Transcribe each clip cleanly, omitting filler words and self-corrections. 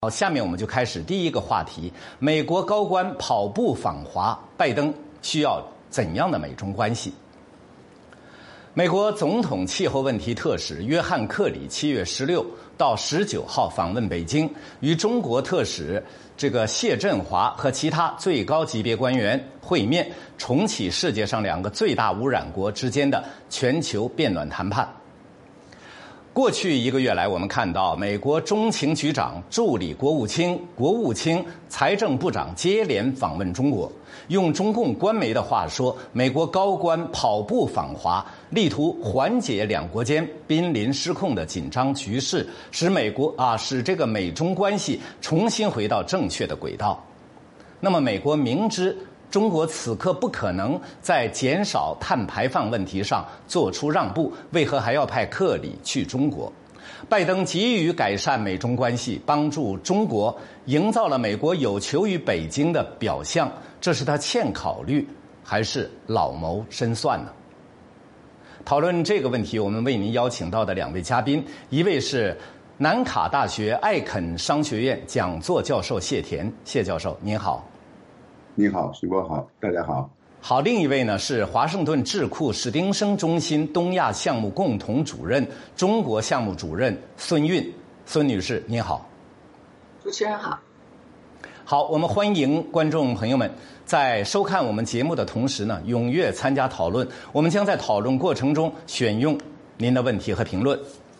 好，下面我们就开始第一个话题：美国高官跑步访华，拜登需要怎样的美中关系？美国总统气候问题特使约翰·克里7月16到19号访问北京，与中国特使谢振华和其他最高级别官员会面，重启世界上两个最大污染国之间的全球变暖谈判。过去1个月来，我们看到美国中情局长、助理国务卿、财政部长接连访问中国。用中共官媒的话说，美国高官跑步访华，力图缓解两国间濒临失控的紧张局势，使美中关系重新回到正确的轨道。那么，美国明知中国此刻不可能在减少碳排放问题上做出让步，为何还要派克里去中国？拜登急于改善美中关系，帮助中国营造了美国有求于北京的表象，这是他欠考虑，还是老谋深算呢？讨论这个问题，我们为您邀请到的2位嘉宾，一位是南卡大学艾肯商学院讲座教授谢田，谢教授您好。 你好，徐波好，大家好。 好，另一位呢是华盛顿智库史丁生中心东亚项目共同主任、中国项目主任孙韵，孙女士您好。 主持人好。 好，我们欢迎观众朋友们在收看我们节目的同时呢，踊跃参加讨论。我们将在讨论过程中选用您的问题和评论。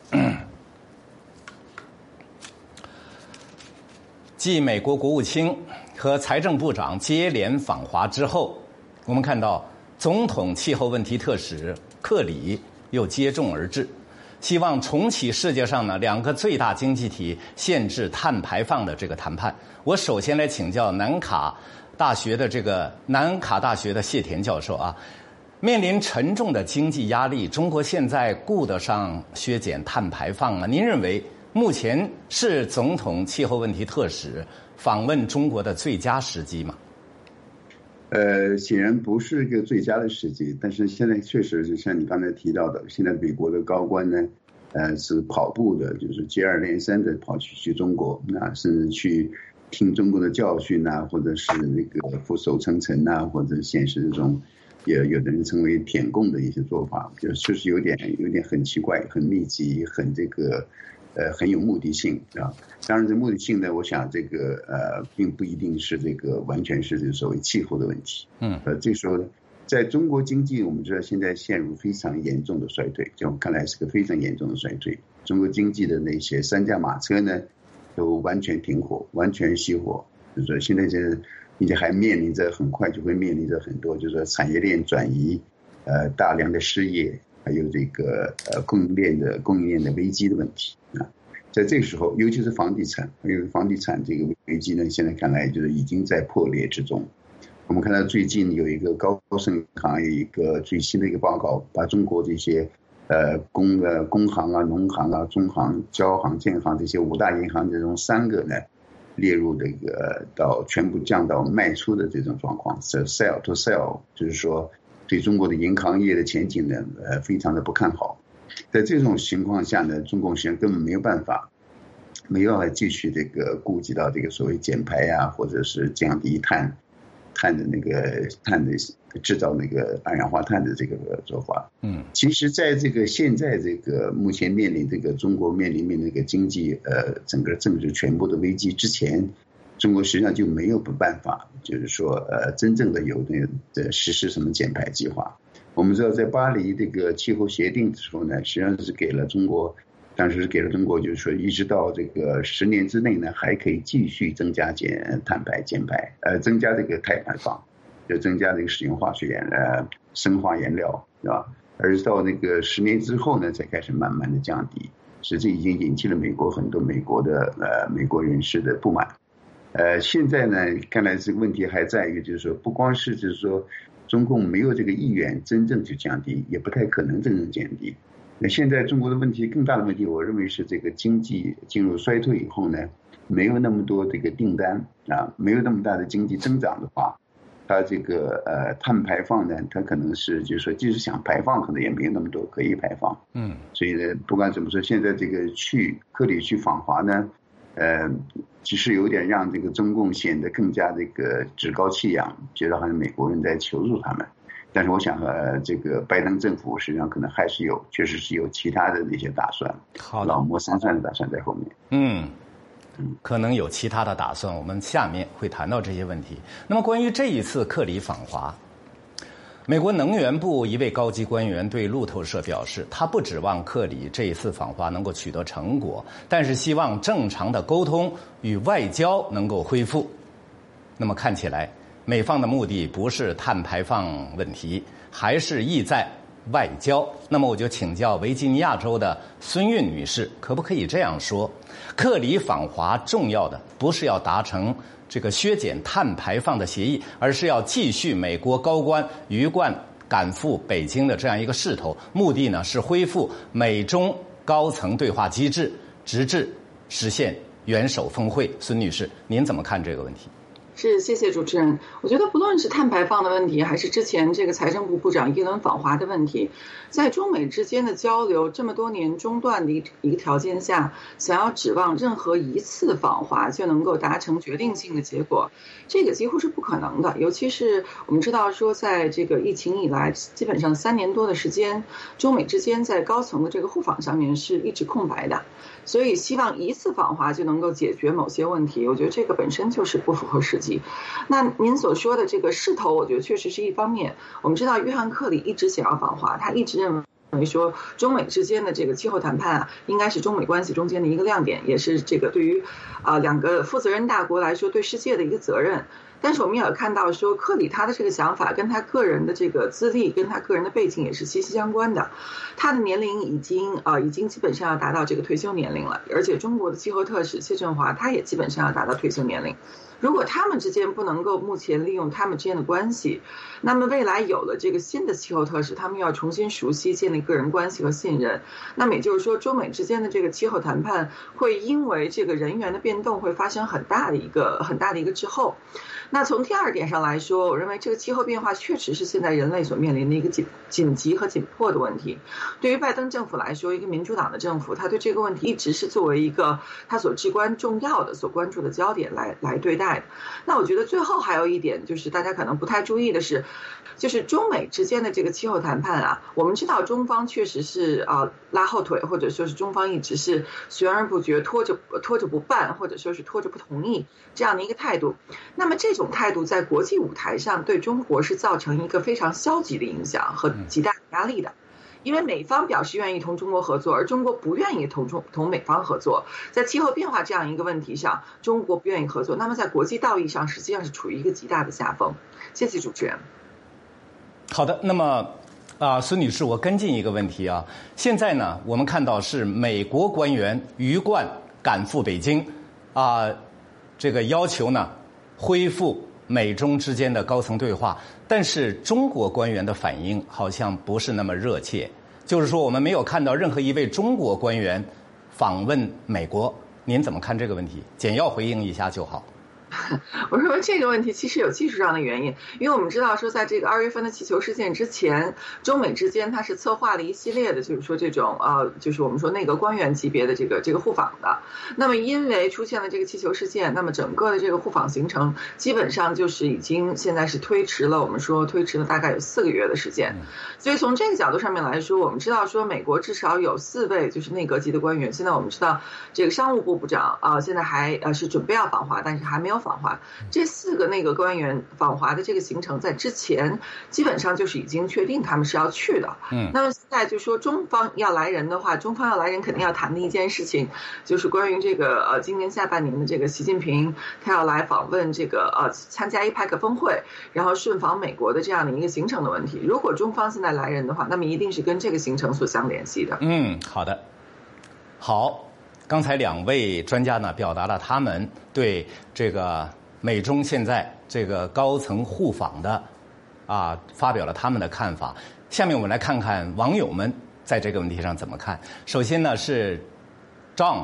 继美国国务卿和财政部长接连访华之后，我们看到总统气候问题特使克里又接踵而至，希望重启世界上呢2个最大经济体限制碳排放的这个谈判。我首先来请教南卡大学的谢田教授啊，面临沉重的经济压力，中国现在顾得上削减碳排放吗？您认为目前是总统气候问题特使访问中国的最佳时机吗？ 显然不是一个最佳的时机，但是现在确实就像你刚才提到的，现在美国的高官呢，是跑步的，就是接二连三的跑去中国，那甚至去听中国的教训啊，或者是那个俯首称臣啊，或者显示这种也有的人称为舔共的一些做法，就是有点很奇怪、很密集、很很有目的性啊。当然，这目的性呢，我想并不一定是完全是所谓气候的问题。这时候在中国经济，我们知道现在陷入非常严重的衰退，在我看来是个非常严重的衰退。中国经济的那些3驾马车呢，都完全停火，完全熄火。就是说现在并且还面临着很快就会面临着很多，就是说产业链转移，大量的失业。还有供应链的危机的问题啊，在这个时候，尤其是房地产这个危机呢，现在看来就是已经在破裂之中。我们看到最近有一个高盛银行有一个最新的一个报告，把中国这些工行啊、农行啊、中行、交行、建行这些5大银行这种3个呢列入全部降到卖出的这种状况，是 sell to sell， 就是说。对中国的银行业的前景呢，非常的不看好。在这种情况下呢，中共实际上根本没有办法继续顾及到所谓减排啊，或者是降低碳的制造二氧化碳的这个做法。其实在现在目前面临中国面临经济整个政治全部的危机之前。中国实际上就没有办法，就是说真正的有实施什么减排计划。我们知道在巴黎气候协定的时候呢，实际上是当时给了中国就是说一直到10年之内呢，还可以继续增加减排，增加碳排放，就增加使用化学生化燃料，是吧？而到10年之后呢，才开始慢慢的降低，实际已经引起了很多美国人士的不满。现在呢，看来这个问题还在于，就是说，不光是就是说，中共没有意愿真正去降低，也不太可能真正降低。那现在中国的问题更大的问题，我认为是经济进入衰退以后呢，没有那么多订单啊，没有那么大的经济增长的话，它碳排放呢，它可能是就是说，即使想排放，可能也没有那么多可以排放。所以呢，不管怎么说，现在克里去访华呢。 其实有点让这个中共显得更加这个趾高气扬，觉得好像美国人在求助他们。但是我想这个拜登政府实际上可能还是确实是有其他的那些打算，老谋深算的打算在后面。 可能有其他的打算，我们下面会谈到这些问题。那么关于这一次克里访华，美国能源部一位高级官员对路透社表示，他不指望克里这一次访华能够取得成果，但是希望正常的沟通与外交能够恢复。那么看起来美方的目的不是碳排放问题，还是意在外交。那么我就请教维吉尼亚州的孙韵女士，可不可以这样说，克里访华重要的不是要达成这个削减碳排放的协议，而是要继续美国高官鱼贯赶赴北京的这样一个势头，目的呢是恢复美中高层对话机制，直至实现元首峰会。孙女士，您怎么看这个问题？ 是，谢谢主持人。我觉得不论是碳排放的问题，还是之前这个财政部部长耶伦访华的问题，在中美之间的交流这么多年中断的一个条件下，想要指望任何一次访华就能够达成决定性的结果，这个几乎是不可能的。尤其是我们知道说，在这个疫情以来，基本上3年多的时间，中美之间在高层的这个互访上面是一直空白的。所以希望一次访华就能够解决某些问题，我觉得这个本身就是不符合实际。那您所说的这个势头，我觉得确实是一方面。我们知道约翰克里一直想要访华，他一直认为说中美之间的这个气候谈判应该是中美关系中间的一个亮点，也是这个对于2个负责任大国来说对世界的一个责任。但是我们也有看到说，克里他的这个想法跟他个人的这个资历跟他个人的背景也是息息相关的。他的年龄已经基本上要达到这个退休年龄了，而且中国的气候特使谢振华他也基本上要达到退休年龄。如果他们之间不能够目前利用他们之间的关系，那么未来有了这个新的气候特使，他们要重新熟悉建立个人关系和信任。那么也就是说，中美之间的这个气候谈判会因为这个人员的变动会发生很大的一个滞后。那从第二点上来说，我认为这个气候变化确实是现在人类所面临的一个紧急和紧迫的问题。对于拜登政府来说，一个民主党的政府，他对这个问题一直是作为一个他所至关重要的、所关注的焦点来对待的。那我觉得最后还有一点就是大家可能不太注意的是，就是中美之间的这个气候谈判我们知道中方确实是拉后腿，或者说是中方一直是悬而不决，拖着不办，或者说是拖着不同意这样的一个态度。那么这种态度在国际舞台上对中国是造成一个非常消极的影响和极大的压力的。因为美方表示愿意同中国合作，而中国不愿意同美方合作。在气候变化这样一个问题上，中国不愿意合作，那么在国际道义上实际上是处于一个极大的下风。谢谢主持人。 好的，那么孙女士，我跟进一个问题啊。现在呢，我们看到是美国官员鱼贯赶赴北京这个要求呢恢复美中之间的高层对话，但是中国官员的反应好像不是那么热切，就是说我们没有看到任何一位中国官员访问美国。您怎么看这个问题？简要回应一下就好。 我认为这个问题其实有技术上的原因，因为我们知道说在这个2月份的气球事件之前，中美之间它是策划了一系列的就是说这种就是我们说内阁官员级别的这个互访的。那么因为出现了这个气球事件，那么整个的这个互访行程基本上就是已经现在是推迟了大概有4个月的时间。所以从这个角度上面来说，我们知道说美国至少有4位就是内阁级的官员，现在我们知道这个商务部部长现在还是准备要访华，但是还没有访华。这4个内阁官员访华的这个行程在之前基本上就是已经确定他们是要去的。那么现在就说中方要来人的话，中方要来人肯定要谈的一件事情就是关于这个今年下半年的这个习近平他要来访问这个参加APEC峰会，然后顺访美国的这样的一个行程的问题。如果中方现在来人的话，那么一定是跟这个行程所相联系的。 好的。好，刚才2位专家呢表达了他们对这个美中现在这个高层互访的发表了他们的看法。下面我们来看看网友们在这个问题上怎么看。首先呢是丈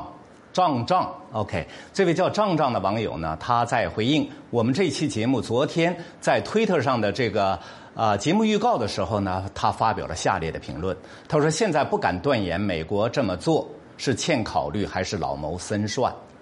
OK， 这位叫丈的网友呢，他在回应我们这一期节目昨天在 Twitter 上的这个节目预告的时候呢，他发表了下列的评论。他说现在不敢断言美国这么做是欠考虑还是老谋深算。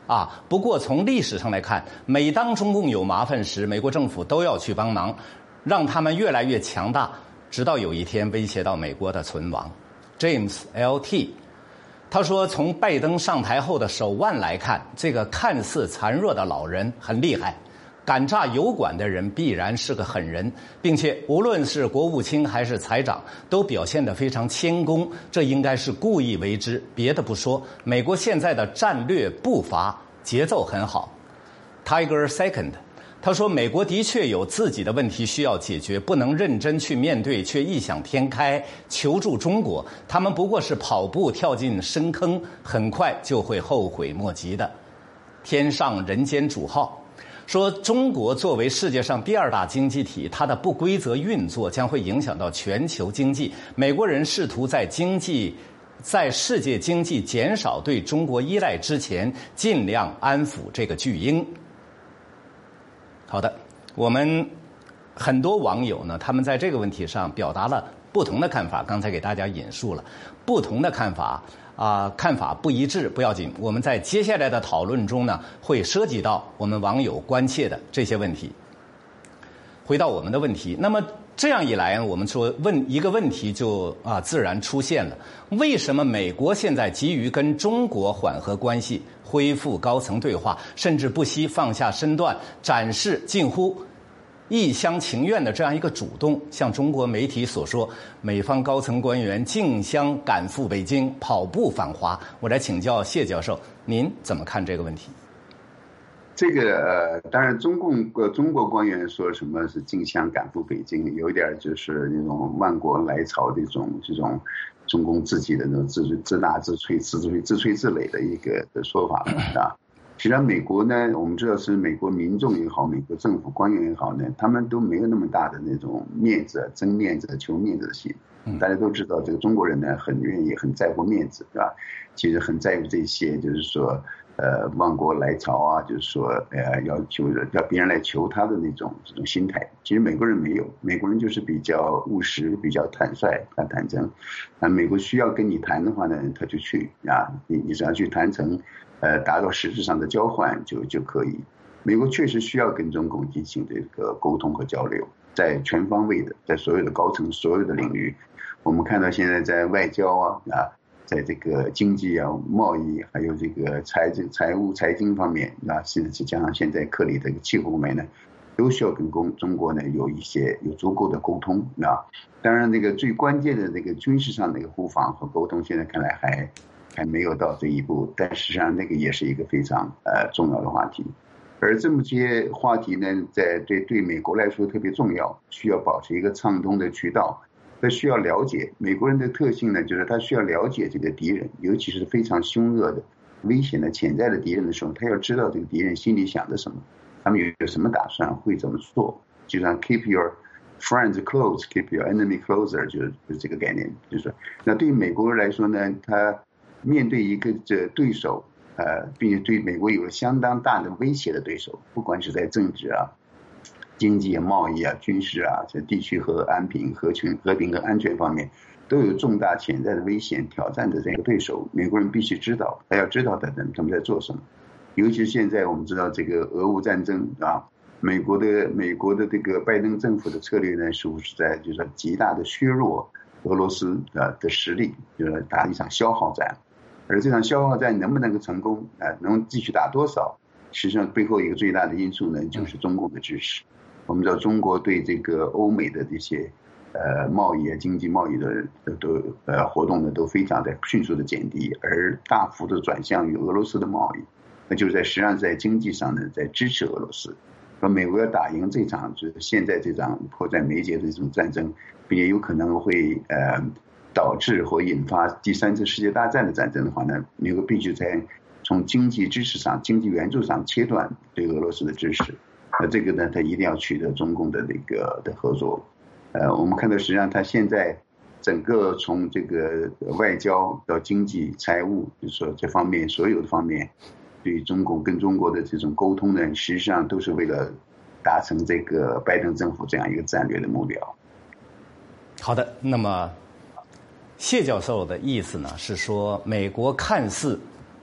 不过从历史上来看，每当中共有麻烦时，美国政府都要去帮忙，让他们越来越强大，直到有一天威胁到美国的存亡。James L.T. 他说，从拜登上台后的手腕来看，这个看似残弱的老人很厉害，敢炸油管的人必然是个狠人，并且无论是国务卿还是财长都表现得非常谦恭，这应该是故意为之。别的不说，美国现在的战略步伐节奏很好。Tiger Second 他说，美国的确有自己的问题需要解决，不能认真去面对，却异想天开求助中国，他们不过是跑步跳进深坑，很快就会后悔莫及的。天上人间主号说，中国作为世界上第2大经济体，它的不规则运作将会影响到全球经济。美国人试图在世界经济减少对中国依赖之前，尽量安抚这个巨婴。好的，我们很多网友呢，他们在这个问题上表达了不同的看法，刚才给大家引述了不同的看法。看法不一致不要紧，我们在接下来的讨论中呢，会涉及到我们网友关切的这些问题。回到我们的问题，那么这样一来，我们说问一个问题就自然出现了：为什么美国现在急于跟中国缓和关系，恢复高层对话，甚至不惜放下身段，展示近乎一厢情愿的这样一个主动？像中国媒体所说，美方高层官员竞相赶赴北京，跑步访华。我来请教谢教授，您怎么看这个问题？ 这个当然中国官员说什么是竞相赶赴北京，有一点就是那种万国来朝的这种中共自己的那种自大自吹自吹自擂的一个说法啊。实际上美国呢，我们知道是美国民众也好，美国政府官员也好呢，他们都没有那么大的那种面子、争面子、求面子的心。大家都知道，这个中国人呢很愿意、很在乎面子，是吧？其实很在乎这些，就是说万国来朝啊，就是说要别人来求他的这种心态。其实美国人没有，美国人就是比较务实、比较坦率、坦诚。美国需要跟你谈的话呢，他就去啊，你只要去谈成。达到实质上的交换就可以。美国确实需要跟中共进行这个沟通和交流，在全方位的，在所有的高层、所有的领域，我们看到现在在外交在这个经济贸易，还有这个财务、财经方面甚至加上现在克里的气候方面呢，都需要跟中国呢有足够的沟通当然，这个最关键的这个军事上的一个互访和沟通，现在看来还没有到这一步，但实际上那个也是一个非常重要的话题。而这么些话题呢，对美国来说特别重要，需要保持一个畅通的渠道。他需要了解美国人的特性呢，就是他需要了解这个敌人，尤其是非常凶恶的、危险的潜在的敌人的时候，他要知道这个敌人心里想的什么，他们有什么打算，会怎么做。就像 keep your friends close, keep your enemy closer， 就是这个概念。就是说，那对于美国人来说呢，他面对一个对手，并且对美国有了相当大的威胁的对手，不管是在政治经济贸易军事在地区和和平和安全方面，都有重大潜在的危险挑战的这个对手，美国人必须知道，他要知道他们在做什么。尤其是现在我们知道这个俄乌战争美国的这个拜登政府的策略呢，似乎是在就是说极大的削弱俄罗斯的实力，就是打一场消耗战。而这场消耗战能不能够成功能继续打多少，实际上背后一个最大的因素呢，就是中共的支持。我们知道中国对这个欧美的这些贸易经济贸易的活动呢，都非常的迅速的减低，而大幅的转向于俄罗斯的贸易，那就是实际上在经济上呢，在支持俄罗斯。说美国要打赢这场就是现在这场迫在眉睫的这种战争，并且有可能会导致或引发第3次世界大战的战争的话呢，美国必须在从经济支持上、经济援助上切断对俄罗斯的支持。这个呢，他一定要取得中共的的合作。我们看到实际上他现在整个从这个外交到经济、财务，就是说这方面所有的方面，对中共跟中国的这种沟通呢，实际上都是为了达成这个拜登政府这样一个战略的目标。 好的，那么谢教授的意思呢是说，美国看似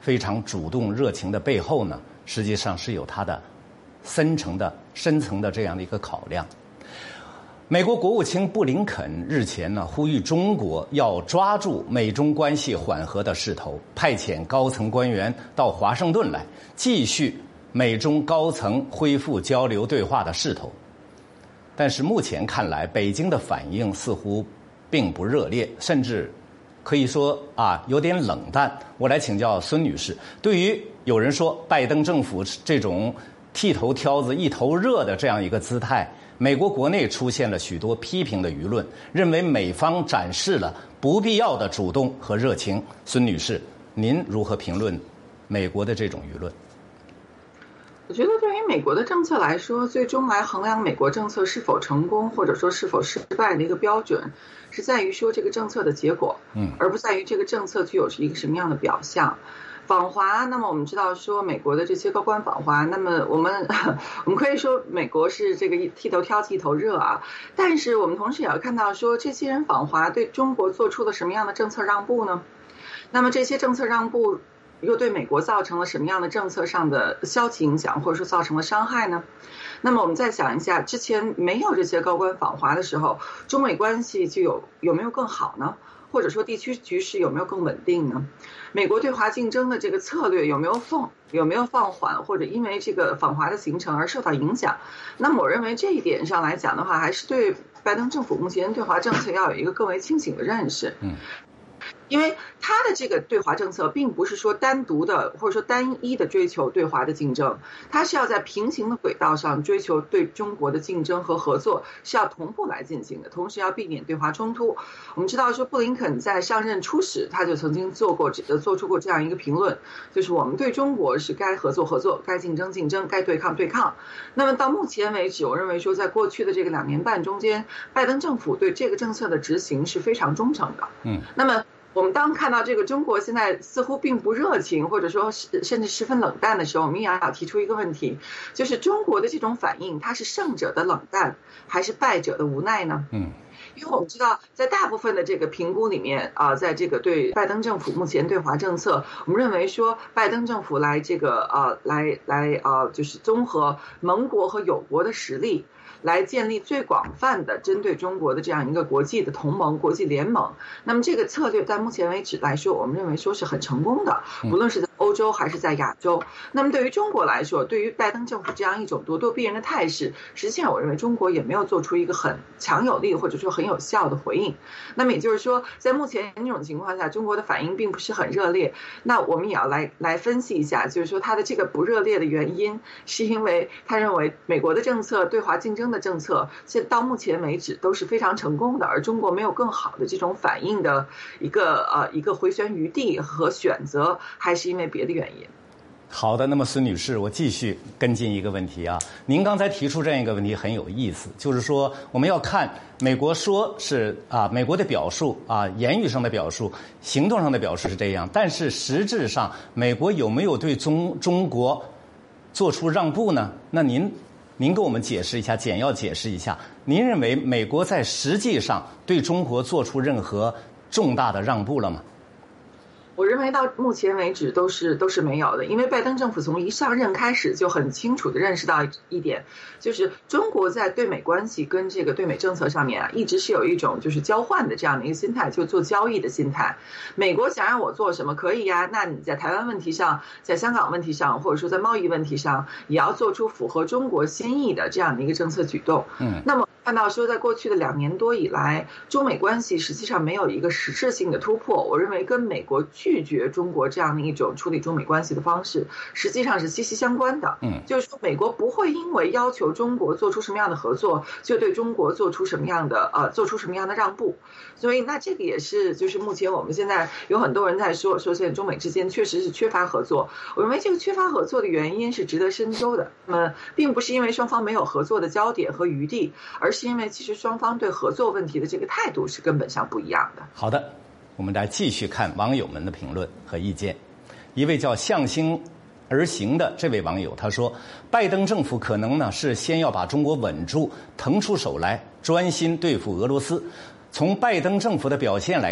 非常主动热情的背后呢，实际上是有它的深层的这样的一个考量。美国国务卿布林肯日前呢呼吁中国要抓住美中关系缓和的势头，派遣高层官员到华盛顿来，继续美中高层恢复交流对话的势头。但是目前看来，北京的反应似乎并不热烈，甚至可以说有点冷淡。我来请教孙女士，对于有人说拜登政府这种剃头挑子一头热的这样一个姿态，美国国内出现了许多批评的舆论，认为美方展示了不必要的主动和热情。孙女士，您如何评论美国的这种舆论？ 我觉得对于美国的政策来说，最终来衡量美国政策是否成功或者说是否失败的一个标准，是在于说这个政策的结果，而不在于这个政策具有一个什么样的表象。访华，那么我们知道说美国的这些高官访华，那么我们可以说美国是这个剃头挑子一头热啊，但是我们同时也要看到说这些人访华对中国做出了什么样的政策让步呢？那么这些政策让步又对美国造成了什么样的政策上的消极影响，或者说造成了伤害呢？那么我们再想一下，之前没有这些高官访华的时候，中美关系就有没有更好呢？或者说地区局势有没有更稳定呢？美国对华竞争的这个策略有没有放缓，或者因为这个访华的行程而受到影响？那么我认为这一点上来讲的话，还是对拜登政府目前对华政策要有一个更为清醒的认识。因为他的这个对华政策并不是说单独的或者说单一的追求对华的竞争，他是要在平行的轨道上追求对中国的竞争和合作，是要同步来进行的，同时要避免对华冲突。我们知道说布林肯在上任初始他就曾经做出过这样一个评论，就是我们对中国是该合作合作，该竞争竞争，该对抗对抗。那么到目前为止，我认为说在过去的这个2年半中间，拜登政府对这个政策的执行是非常忠诚的。那么我们当看到这个中国现在似乎并不热情，或者说甚至十分冷淡的时候，我们也要提出一个问题，就是中国的这种反应，它是胜者的冷淡，还是败者的无奈呢？因为我们知道，在大部分的这个评估里面在这个对拜登政府目前对华政策，我们认为说拜登政府来这个就是综合盟国和友国的实力，来建立最广泛的针对中国的这样一个国际的同盟、国际联盟。那么这个策略在目前为止来说，我们认为说是很成功的，无论是在欧洲还是在亚洲。那么对于中国来说，对于拜登政府这样一种咄咄逼人的态势，实际上我认为中国也没有做出一个很强有力或者说很有效的回应。那么也就是说，在目前这种情况下，中国的反应并不是很热烈。那我们也要来分析一下，就是说它的这个不热烈的原因，是因为他认为美国的政策对华竞争的政策现到目前为止都是非常成功的，而中国没有更好的这种反应的一个回旋余地和选择，还是因为别的原因？ 好的，那么孙女士，我继续跟进一个问题啊。您刚才提出这样一个问题很有意思，就是说我们要看美国说是美国的表述言语上的表述，行动上的表述是这样，但是实质上美国有没有对中国做出让步呢？那您给我们解释一下，简要解释一下，您认为美国在实际上对中国做出任何重大的让步了吗？ 我认为到目前为止都是没有的，因为拜登政府从一上任开始就很清楚地认识到一点，就是中国在对美关系跟这个对美政策上面一直是有一种就是交换的这样的一个心态，就做交易的心态。美国想让我做什么可以呀，那你在台湾问题上，在香港问题上，或者说在贸易问题上，也要做出符合中国心意的这样的一个政策举动。那么看到说在过去的2年多以来，中美关系实际上没有一个实质性的突破，我认为跟美国拒绝中国这样的一种处理中美关系的方式实际上是息息相关的。就是说美国不会因为要求中国做出什么样的合作，就对中国做出什么样的让步。所以那这个也是就是目前我们现在有很多人在说现在中美之间确实是缺乏合作。我认为这个缺乏合作的原因是值得深究的。那么并不是因为双方没有合作的焦点和余地，而是因为其实双方对合作问题的这个态度是根本上不一样的。 好的，我们来继续看网友们的评论和意见。一位叫向心而行的这位网友他说，拜登政府可能呢是先要把中国稳住，腾出手来专心对付俄罗斯。从拜登政府的表现来看，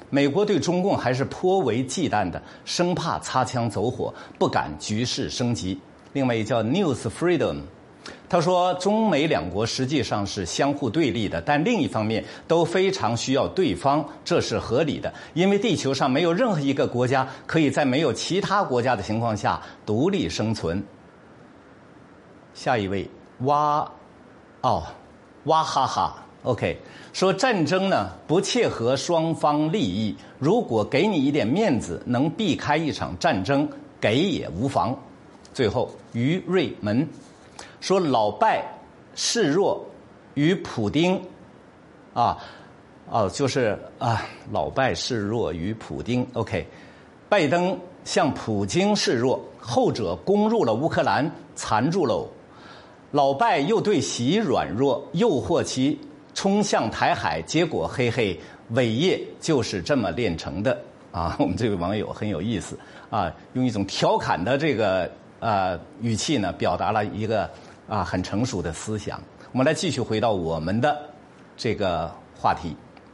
美国对中共还是颇为忌惮的，生怕擦枪走火，不敢局势升级。另外一叫 News Freedom， 他说中美两国实际上是相互对立的，但另一方面都非常需要对方，这是合理的，因为地球上没有任何一个国家可以在没有其他国家的情况下独立生存。下一位哇哈哈 OK， 说战争呢不切合双方利益，如果给你一点面子能避开一场战争，给也无妨。最后于瑞门说老拜示弱于普丁老拜示弱于普丁 OK， 拜登向普京示弱，后者攻入了乌克兰，残住了老拜又对习软弱，诱惑其冲向台海，结果嘿嘿，伟业就是这么炼成的啊！我们这位网友很有意思啊，用一种调侃的这个语气呢，表达了一个很成熟的思想。我们来继续回到我们的这个话题。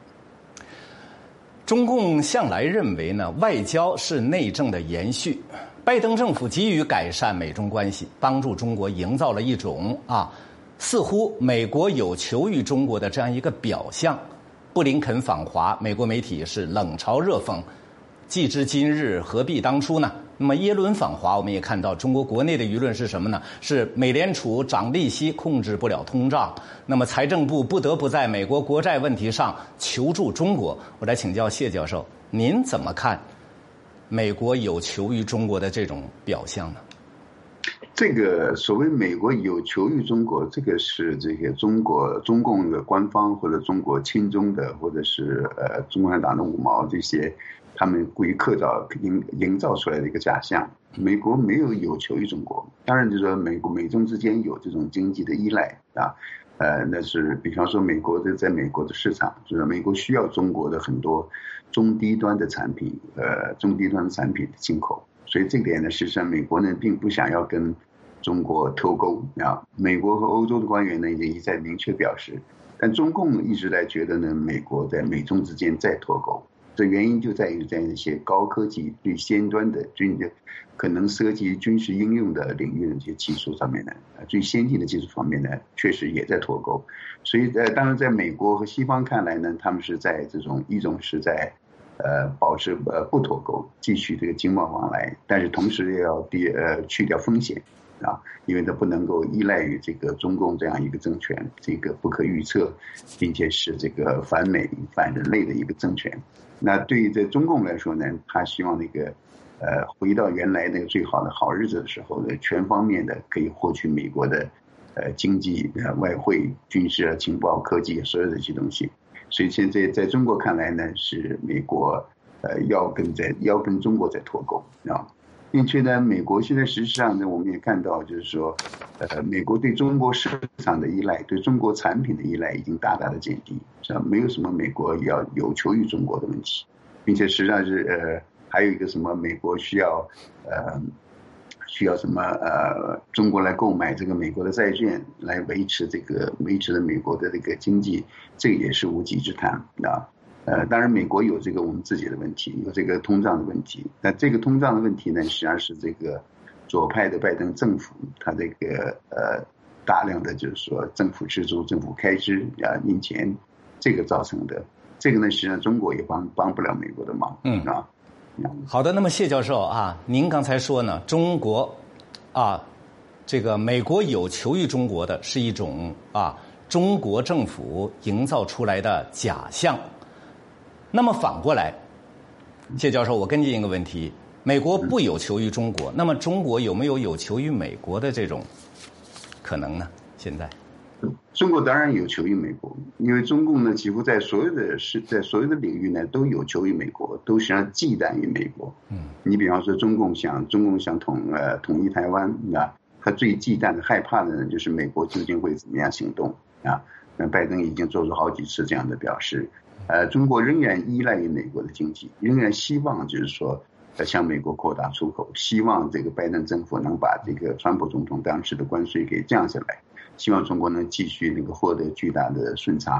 中共向来认为呢，外交是内政的延续。拜登政府急于改善美中关系，帮助中国营造了一种似乎美国有求于中国的这样一个表象。布林肯访华，美国媒体是冷嘲热讽，既知今日何必当初呢？那么耶伦访华，我们也看到中国国内的舆论是什么呢？是美联储涨利息控制不了通胀，那么财政部不得不在美国国债问题上求助中国。我来请教谢教授，您怎么看美国有求于中国的这种表象呢？ 这个所谓美国有求于中国，这个是这个中共的官方或者中国亲中的或者是中共产党的五毛这些，他们故意营造出来的一个假象。美国没有求于中国，当然就是说美中之间有这种经济的依赖那是比方说在美国的市场，就是美国需要中国的很多中低端的产品的进口，所以这点呢，事实上美国呢并不想要跟中国脱钩美国和欧洲的官员呢也一再明确表示，但中共一直在觉得呢，美国在美中之间在脱钩。这原因就在于在一些高科技、最尖端的可能涉及军事应用的领域的这些技术上面呢，最先进的技术方面呢，确实也在脱钩。所以当然在美国和西方看来呢，他们是在一种是在保持不脱钩，继续这个经贸往来，但是同时也要去掉风险因为它不能够依赖于这个中共这样一个政权，这个不可预测，并且是这个反美反人类的一个政权。那对于在中共来说呢，他希望那个回到原来那个最好的好日子的时候呢，全方面的可以获取美国的经济、外汇、军事、情报、科技所有的这些东西。所以现在在中国看来呢，是美国要跟中国在脱钩并且呢，美国现在实际上呢，我们也看到，就是说，美国对中国市场的依赖，对中国产品的依赖已经大大的减低，是吧？没有什么美国要有求于中国的问题，并且实际上是还有一个什么美国需要什么中国来购买这个美国的债券来维持的美国的这个经济，这个也是无稽之谈当然美国有这个我们自己的问题，有这个通胀的问题，但这个通胀的问题呢，实际上是这个左派的拜登政府他这个大量的就是说政府支出、政府开支印钱，这个造成的。这个呢，实际上中国也帮不了美国的忙好的，那么谢教授您刚才说呢，中国这个美国有求于中国的是一种中国政府营造出来的假象。那么反过来，谢教授，我跟进一个问题：美国不有求于中国，那么中国有没有求于美国的这种可能呢？现在， 中国当然有求于美国，因为中共呢，几乎在所有的领域呢都有求于美国，都实际上忌惮于美国。你比方说中共想统一台湾他最忌惮的、害怕的呢，就是美国究竟会怎么样行动那拜登已经做出好几次这样的表示。中国仍然依赖于美国的经济，仍然希望就是说向美国扩大出口，希望这个拜登政府能把这个川普总统当时的关税给降下来，希望中国能继续获得巨大的顺差，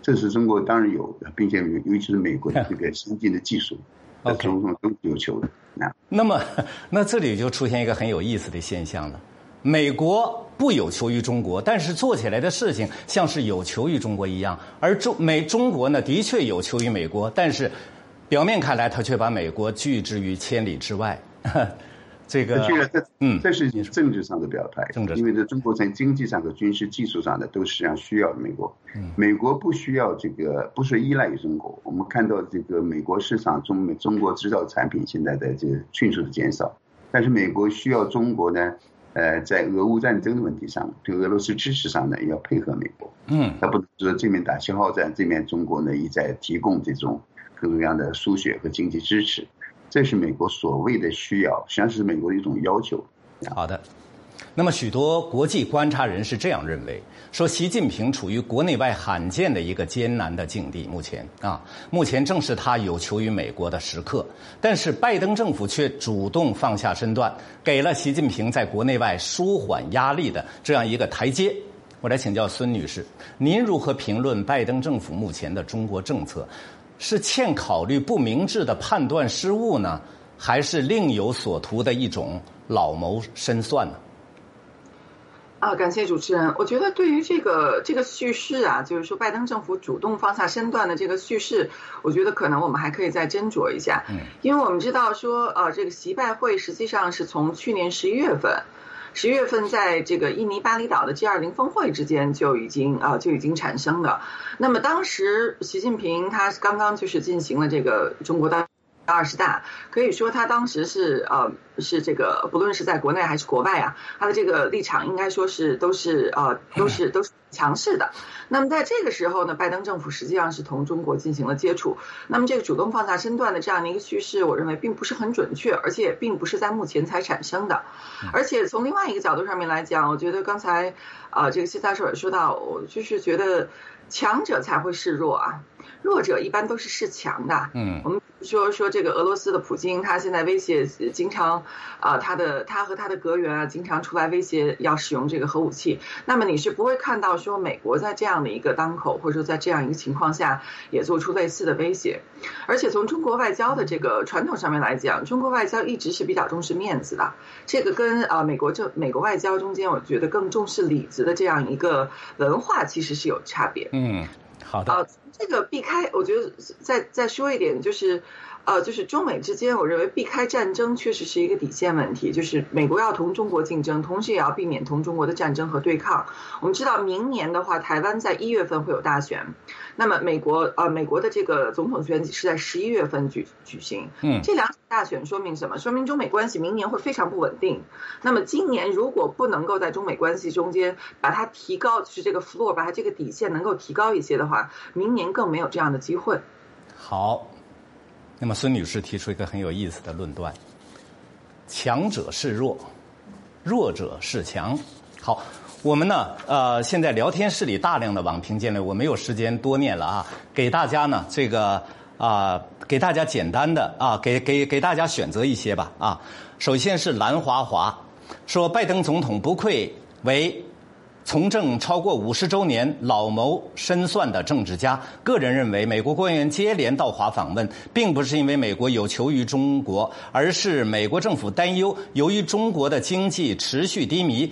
这是中国当然有的，并且尤其是美国的这个先进的技术，中共都有求的。 那这里就出现一个很有意思的现象了。美国不有求于中国，但是做起来的事情像是有求于中国一样，而中国呢的确有求于美国，但是表面看来他却把美国拒之于千里之外。这是政治上的表态，因为中国在经济上和军事技术上的都实际上需要美国。美国不需要不是依赖于中国。我们看到这个美国市场中国制造产品现在的这个迅速的减少，但是美国需要中国呢，在俄乌战争的问题上，对俄罗斯支持上呢，也要配合美国。他不能说这面打消耗战，这面中国呢一再提供这种各种各样的输血和经济支持。这是美国所谓的需要，实际上是美国的一种要求。 好的，那么许多国际观察人士这样认为，说习近平处于国内外罕见的一个艰难的境地。目前正是他有求于美国的时刻，但是拜登政府却主动放下身段，给了习近平在国内外舒缓压力的这样一个台阶。我来请教孙女士，您如何评论拜登政府目前的中国政策？是欠考虑、不明智的判断失误呢，还是另有所图的一种老谋深算呢？ 感谢主持人。我觉得对于这个叙事啊，就是说拜登政府主动放下身段的这个叙事，我觉得可能我们还可以再斟酌一下。因为我们知道说，这个习拜会实际上是从去年11月份在这个印尼巴厘岛的 G20 峰会之间就已经产生的。那么当时习近平他刚刚就是进行了这个中国的20大，可以说他当时是这个不论是在国内还是国外啊，他的这个立场应该说是都是强势的。那么在这个时候呢，拜登政府实际上是同中国进行了接触。那么这个主动放下身段的这样的一个叙事，我认为并不是很准确，而且并不是在目前才产生的。而且从另外一个角度上面来讲，我觉得刚才这个谢教授也说到，我就是觉得强者才会示弱啊，弱者一般都是示强的。我们说这个俄罗斯的普京，他现在威胁经常他和他的阁员经常出来威胁要使用这个核武器。那么你是不会看到说美国在这样的一个当口，或者说在这样一个情况下也做出类似的威胁。而且从中国外交的这个传统上面来讲，中国外交一直是比较重视面子的，这个跟美国外交中间我觉得更重视里子的这样一个文化其实是有差别。 好的。 这个避开，我觉得再说一点，就是中美之间，我认为避开战争确实是一个底线问题。就是美国要同中国竞争，同时也要避免同中国的战争和对抗。我们知道明年的话，台湾在1月份会有大选，那么美国的这个总统选举是在11月份举行。这两场大选说明什么？说明中美关系明年会非常不稳定。那么今年如果不能够在中美关系中间把它提高，就是这个 floor， 把它这个底线能够提高一些的话，明年更没有这样的机会。 好，那么孙女士提出一个很有意思的论断：强者示弱，弱者示强。好，我们呢现在聊天室里大量的网评进来，我没有时间多念了啊，给大家呢这个给大家简单的给大家选择一些吧啊。首先是蓝华华说，拜登总统不愧为从政超过50周年、老谋深算的政治家。个人认为，美国官员接连到华访问，并不是因为美国有求于中国，而是美国政府担忧，由于中国的经济持续低迷，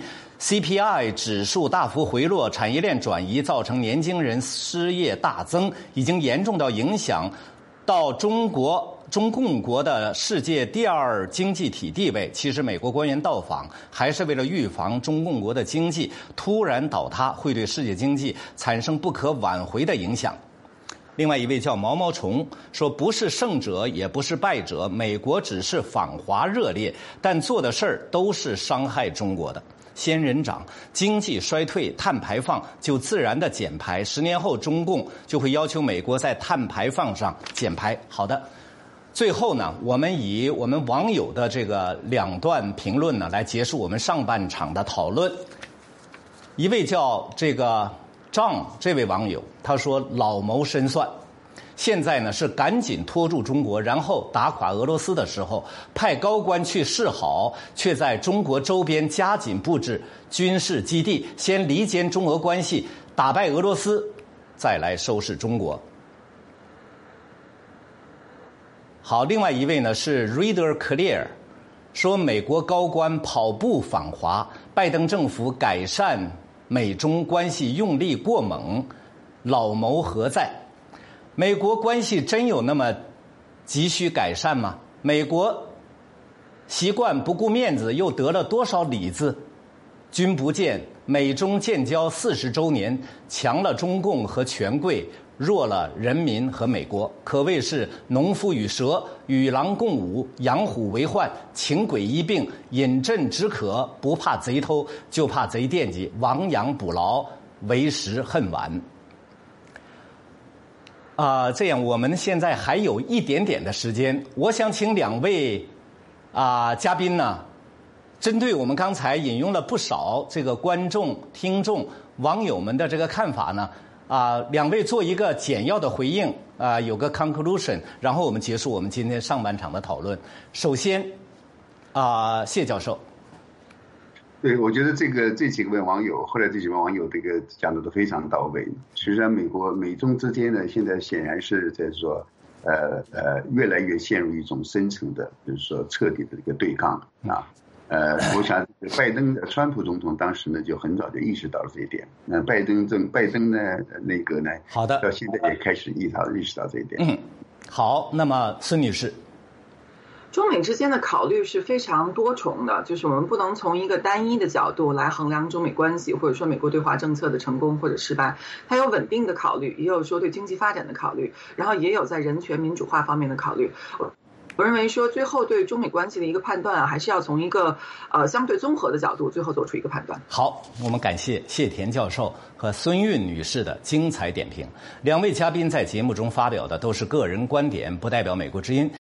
CPI 指数大幅回落，产业链转移，造成年轻人失业大增，已经严重到影响到中共国的世界第2经济体地位。其实美国官员到访还是为了预防中共国的经济突然倒塌会对世界经济产生不可挽回的影响。另外一位叫毛毛虫说，不是胜者也不是败者，美国只是访华热烈，但做的事儿都是伤害中国的。仙人掌，经济衰退，碳排放就自然的减排，10年后中共就会要求美国在碳排放上减排。好的，最后呢，我们以我们网友的这个2段评论呢来结束我们上半场的讨论。一位叫这个John 这位网友他说，老谋深算，现在呢是赶紧拖住中国，然后打垮俄罗斯的时候，派高官去示好，却在中国周边加紧布置军事基地，先离间中俄关系，打败俄罗斯， 再来收拾中国。好，另外一位呢是 Reader Clear， 说美国高官跑步访华，拜登政府改善美中关系用力过猛，老谋何在？美国关系真有那么急需改善吗？美国习惯不顾面子，又得了多少里子？君不见美中建交40周年，强了中共和权贵，弱了人民和美国，可谓是农夫与蛇，与狼共舞，养虎为患，情鬼一并，饮鸩止渴，不怕贼偷，就怕贼惦记，亡羊补牢，为时恨晚。这样我们现在还有一点点的时间，我想请两位嘉宾呢，针对我们刚才引用了不少这个观众、听众、网友们的这个看法呢，两位做一个简要的回应，有个 conclusion， 然后我们结束我们今天上半场的讨论。首先，谢教授。 对，我觉得这几位网友，后来这几位网友这个讲的都非常到位。实际上，美中之间呢，现在显然是在说，越来越陷入一种深层的，就是说彻底的一个对抗啊。我想川普总统当时呢就很早就意识到了这一点。那拜登呢内阁呢， 好的， 到现在也开始意识到这一点。 好，那么孙女士。 中美之间的考虑是非常多重的，就是我们不能从一个单一的角度来衡量中美关系，或者说美国对华政策的成功或者失败。它有稳定的考虑，也有说对经济发展的考虑，然后也有在人权民主化方面的考虑。我认为说最后对中美关系的一个判断还是要从一个相对综合的角度最后做出一个判断。 好，我们感谢谢田教授和孙韵女士的精彩点评。两位嘉宾在节目中发表的都是个人观点，不代表美国之音。